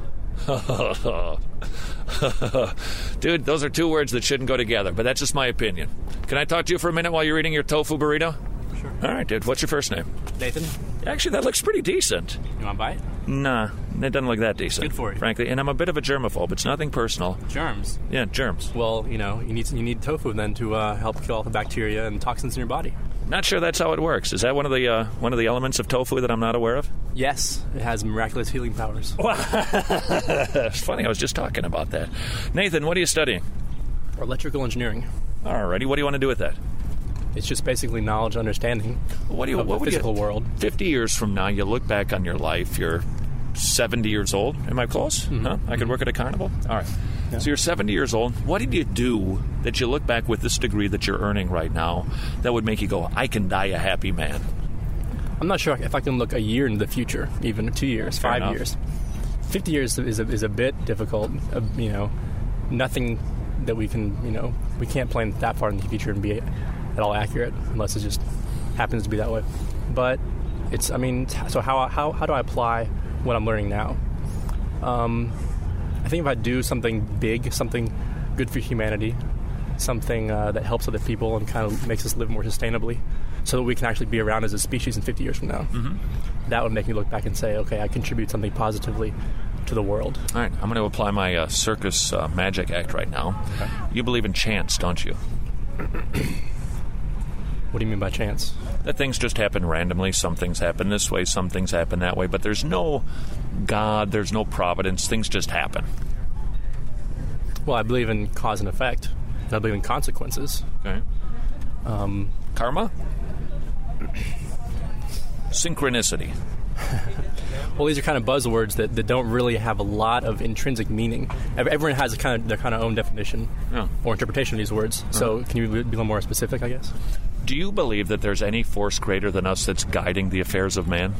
Dude, those are two words that shouldn't go together, but that's just my opinion. Can I talk to you for a minute while you're eating your tofu burrito? Sure. All right, dude. What's your first name? Nathan. Actually, that looks pretty decent. You want to buy it? Nah, it doesn't look that decent. Good for you. Frankly, and I'm a bit of a germaphobe. It's nothing personal. Germs? Yeah, germs. Well, you know, you need you need tofu then to uh, help kill all the bacteria and toxins in your body. Not sure that's how it works. Is that one of the uh, one of the elements of tofu that I'm not aware of? Yes, it has miraculous healing powers. It's funny, I was just talking about that. Nathan, what are you studying? Electrical engineering. Alrighty, what do you want to do with that? It's just basically knowledge, understanding what do you, of what the physical you, world. Fifty years from now, you look back on your life. You're seventy years old. Am I close? Mm-hmm. Huh? I could work at a carnival. All right. Yeah. So you're seventy years old. What did you do that you look back with this degree that you're earning right now that would make you go, "I can die a happy man"? I'm not sure if I can look a year into the future, even two years, Fair five enough. years. Fifty years is a, is a bit difficult. Uh, you know, nothing that we can, you know, we can't plan that far in the future and be at all accurate unless it just happens to be that way. But it's, I mean, so how how how do I apply what I'm learning now? Um, I think if I do something big, something good for humanity, something uh, that helps other people and kind of makes us live more sustainably, so that we can actually be around as a species in fifty years from now, mm-hmm. that would make me look back and say, okay, I contribute something positively to the world. All right, I'm going to apply my uh, circus uh, magic act right now. Okay. You believe in chance, don't you? What do you mean by chance? That things just happen randomly. Some things happen this way, some things happen that way, but there's no God, there's no providence. Things just happen. Well, I believe in cause and effect. And I believe in consequences. Okay. Um, Karma? Synchronicity. Well, these are kind of buzzwords that, that don't really have a lot of intrinsic meaning. Everyone has a kind of their kind of own definition yeah. or interpretation of these words. So uh-huh. can you be a little more specific, I guess? Do you believe that there's any force greater than us that's guiding the affairs of man?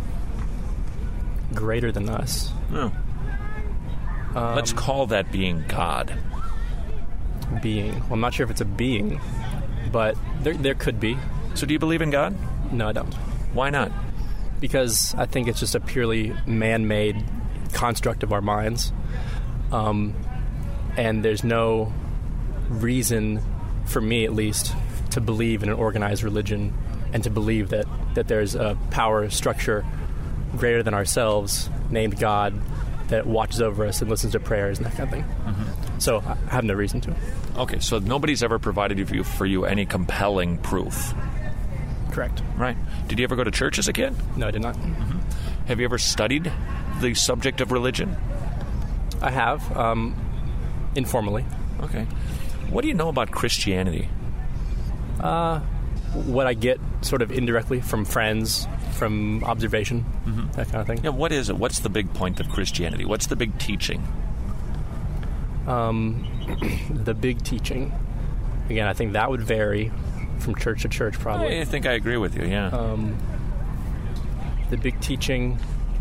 Greater than us? No. Um, Let's call that being God. Being. Well, I'm not sure if it's a being, but there there could be. So do you believe in God? No, I don't. Why not? Because I think it's just a purely man-made construct of our minds. Um, and there's no reason, for me at least, to believe in an organized religion and to believe that, that there's a power structure greater than ourselves, named God, that watches over us and listens to prayers and that kind of thing. Mm-hmm. So I have no reason to. Okay, so nobody's ever provided for you, for you any compelling proof. Correct. Right. Did you ever go to church as a kid? No, I did not. Mm-hmm. Have you ever studied the subject of religion? I have, um, informally. Okay. What do you know about Christianity? Uh, what I get sort of indirectly from friends, from observation, mm-hmm. that kind of thing. Yeah, what is it? What's the big point of Christianity? What's the big teaching? Um, the big teaching. Again, I think that would vary from church to church, probably. I think I agree with you, yeah. Um, the big teaching,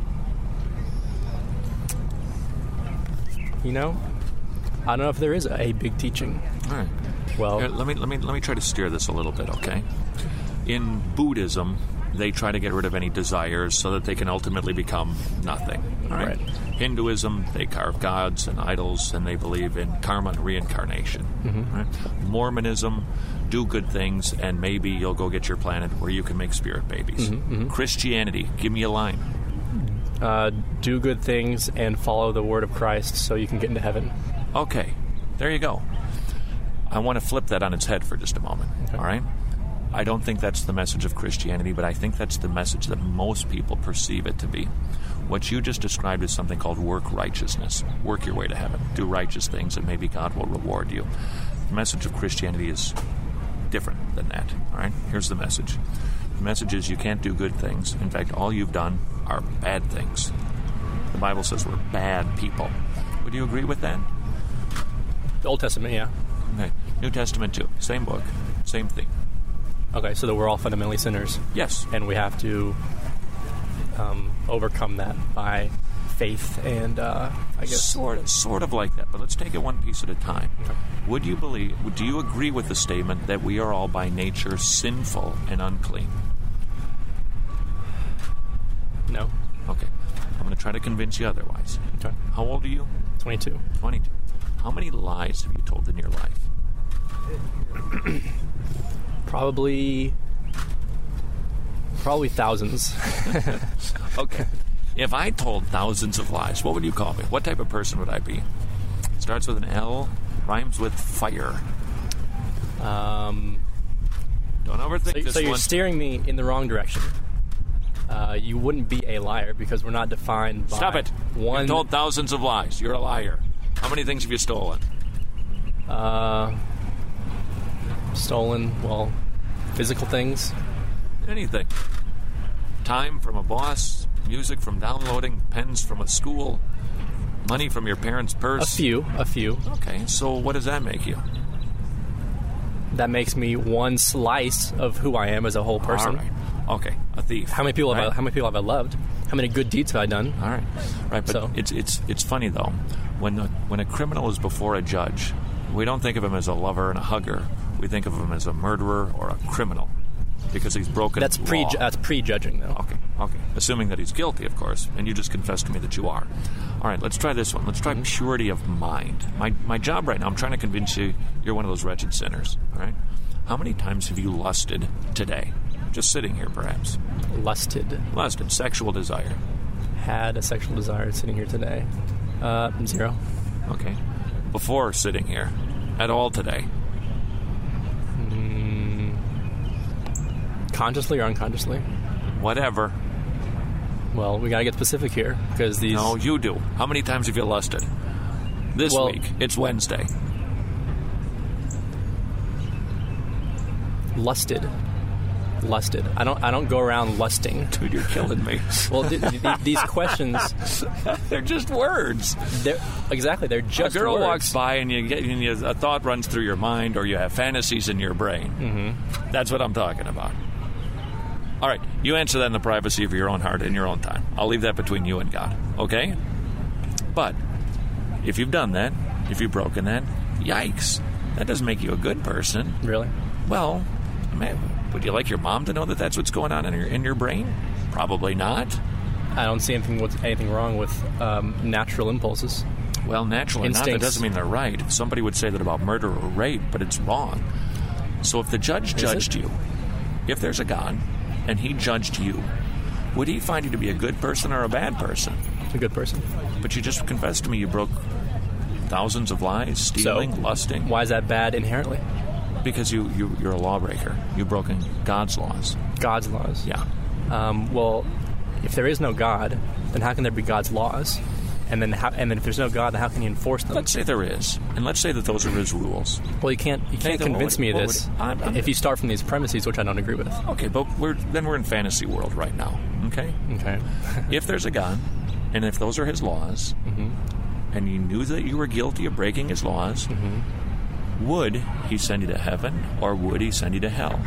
you know, I don't know if there is a big teaching. All right. Well, Here, let me let me let me try to steer this a little bit, okay? In Buddhism, they try to get rid of any desires so that they can ultimately become nothing. All right? Right. Hinduism, they carve gods and idols, and they believe in karma and reincarnation. Mm-hmm. Right? Mormonism, do good things, and maybe you'll go get your planet where you can make spirit babies. Mm-hmm, mm-hmm. Christianity, give me a line. Uh, do good things and follow the word of Christ so you can get into heaven. Okay, there you go. I want to flip that on its head for just a moment, okay. All right? I don't think that's the message of Christianity, but I think that's the message that most people perceive it to be. What you just described is something called work righteousness. Work your way to heaven. Do righteous things, and maybe God will reward you. The message of Christianity is different than that, all right? Here's the message. The message is you can't do good things. In fact, all you've done are bad things. The Bible says we're bad people. Would you agree with that? The Old Testament, yeah. Okay. New Testament, too. Same book. Same thing. Okay, so that we're all fundamentally sinners. Yes. And we have to um, overcome that by faith and, uh, I guess... Sort of, sort of like that, but let's take it one piece at a time. Okay. Would you believe, do you agree with the statement that we are all by nature sinful and unclean? No. Okay. I'm going to try to convince you otherwise. Okay. How old are you? twenty-two. twenty-two. How many lies have you told in your life? Probably... Probably thousands. Okay. If I told thousands of lies, what would you call me? What type of person would I be? Starts with an L, rhymes with fire. Um, Don't overthink so, this so you're one. steering me in the wrong direction. Uh, you wouldn't be a liar because we're not defined by Stop it. one. You've told thousands of lies. You're a liar. How many things have you stolen? Uh, stolen, well, physical things. Anything. Time from a boss, music from downloading, pens from a school, money from your parents' purse. A few, a few. Okay, so what does that make you? That makes me one slice of who I am as a whole person. All right. Okay, a thief. How many people right? have I, how many people have I loved? How many good deeds have I done? All right, right. But so. it's it's it's funny though. When a, when a criminal is before a judge, we don't think of him as a lover and a hugger. We think of him as a murderer or a criminal because he's broken. That's pre law. that's prejudging though. Okay, okay. Assuming that he's guilty, of course, and you just confessed to me that you are. All right, let's try this one. Let's try mm-hmm. purity of mind. My my job right now, I'm trying to convince you you're one of those wretched sinners. All right. How many times have you lusted today? Just sitting here, perhaps. Lusted. Lusted. Sexual desire. Had a sexual desire sitting here today. Uh, zero. Okay. Before sitting here, at all today. Mm, consciously or unconsciously? Whatever. Well, we gotta get specific here because these. No, you do. How many times have you lusted? This well, week. It's Wednesday. Lusted. Lusted. I don't. I don't go around lusting. Dude, you're killing me. Well, th- th- these questions—they're just words. They're exactly. They're just a girl words. walks by and you get and you, a thought runs through your mind, or you have fantasies in your brain. Mm-hmm. That's what I'm talking about. All right, you answer that in the privacy of your own heart in your own time. I'll leave that between you and God. Okay? But if you've done that, if you've broken that, yikes! That doesn't make you a good person. Really? Well, man. Would you like your mom to know that that's what's going on in your in your brain? Probably not. I don't see anything with anything wrong with um, natural impulses. Well, natural or not, that doesn't mean they're right. Somebody would say that about murder or rape, but it's wrong. So if the judge Is judged it? you, if there's a God, and he judged you, would he find you to be a good person or a bad person? A good person. But you just confessed to me you broke thousands of lies, stealing, so, lusting. Why is that bad inherently? Because you, you, you're a lawbreaker. You've broken God's laws. God's laws? Yeah. Um, well, if there is no God, then how can there be God's laws? And then, how, and then if there's no God, then how can you enforce them? Let's say there is, and let's say that those are his rules. Well, you can't you can't Nathan, convince what, me of what this would, I'm, I'm, if you start from these premises, which I don't agree with. Okay, but we're then we're in fantasy world right now. Okay. Okay. If there's a God, and if those are his laws, mm-hmm. and you knew that you were guilty of breaking his laws. Mm-hmm. Would he send you to heaven, or would he send you to hell?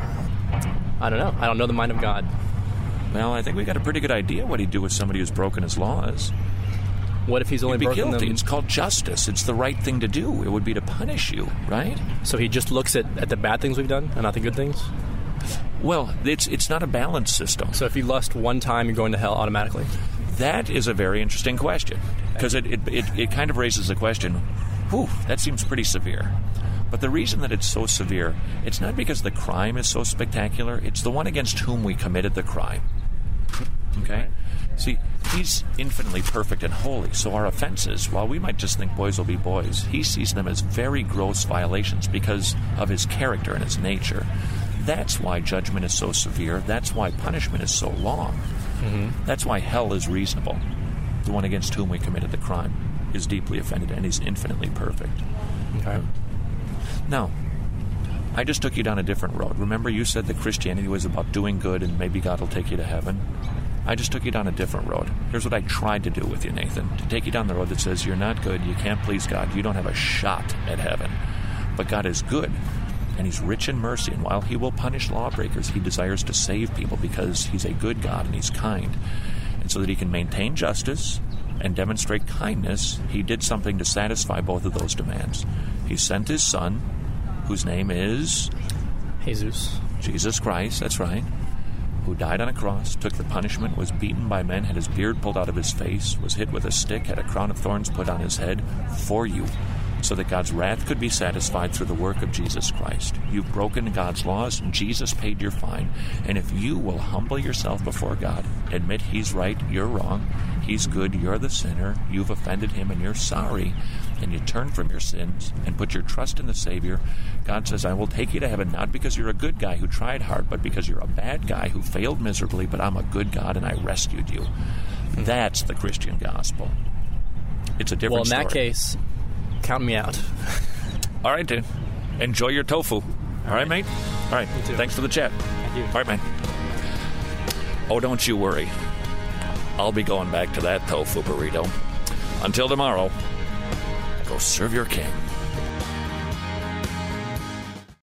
I don't know. I don't know the mind of God. Well, I think we got a pretty good idea what he'd do with somebody who's broken his laws. What if he's only He'd be broken guilty. them? It's called justice. It's the right thing to do. It would be to punish you, right? So he just looks at, at the bad things we've done and not the good things? Well, it's it's not a balanced system. So if you lust one time, you're going to hell automatically? That is a very interesting question, because it, it, it, it kind of raises the question, whew, that seems pretty severe. But the reason that it's so severe, it's not because the crime is so spectacular, it's the one against whom we committed the crime. Okay? See, he's infinitely perfect and holy, so our offenses, while we might just think boys will be boys, he sees them as very gross violations because of his character and his nature. That's why judgment is so severe. That's why punishment is so long. Mm-hmm. That's why hell is reasonable. The one against whom we committed the crime is deeply offended, and he's infinitely perfect. Okay. Now, I just took you down a different road. Remember, you said that Christianity was about doing good and maybe God will take you to heaven? I just took you down a different road. Here's what I tried to do with you, Nathan. To take you down the road that says you're not good, you can't please God, you don't have a shot at heaven. But God is good, and he's rich in mercy, and while he will punish lawbreakers, he desires to save people because he's a good God and he's kind. And so that he can maintain justice and demonstrate kindness, he did something to satisfy both of those demands. He sent his son, whose name is Jesus. Jesus Christ, that's right. who died on a cross, took the punishment, was beaten by men, had his beard pulled out of his face, was hit with a stick, had a crown of thorns put on his head for you, so that God's wrath could be satisfied through the work of Jesus Christ. You've broken God's laws, and Jesus paid your fine. And if you will humble yourself before God, admit He's right, you're wrong, He's good, you're the sinner, you've offended Him, and you're sorry, and you turn from your sins and put your trust in the Savior, God says, I will take you to heaven, not because you're a good guy who tried hard, but because you're a bad guy who failed miserably, but I'm a good God and I rescued you. That's the Christian gospel. It's a different Well, in story. that case, count me out. All right, dude. Enjoy your tofu. All right, mate? All right. Thanks for the chat. Thank you. All right, man. Oh, don't you worry. I'll be going back to that tofu burrito. Until tomorrow, go serve your king.